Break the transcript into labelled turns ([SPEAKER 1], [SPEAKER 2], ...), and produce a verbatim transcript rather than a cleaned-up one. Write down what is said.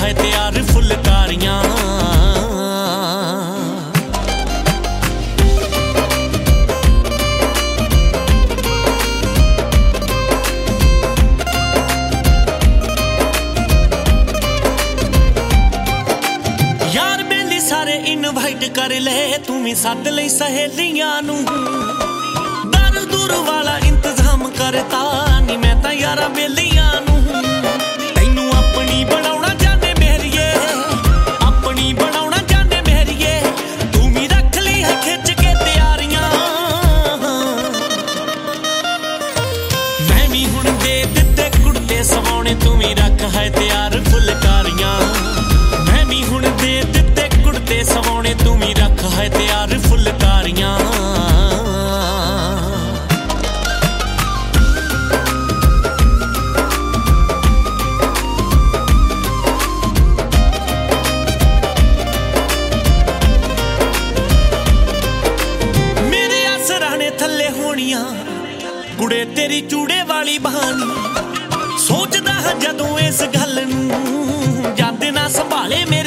[SPEAKER 1] है तैयार फुलकारियां। यार बेली सारे इनवाइट कर ले, तू भी सद ले सहेलियां नू। दर दूर वाला इंतजाम करता नी मैं तां यारां बेलियां नू। तैनू अपनी बनाउणा जाने मेरिए, अपनी बनाउणा जाने मेरिए, तू भी रख ली है खिच के तैयारियां। मैं भी हुण दे दित्ते कुड़ते सवाउणे, तू भी रख है तैयार फुलकारियां। मैं भी हुण दे दित्ते कुड़ते सवाउणे, तू भी रख है तैयार फुलकारियां। थल्ले होनियां कुड़े तेरी चूड़े वाली बहानी। सोचदा हां जदों इस गल नूं, जांदे ना संभाले।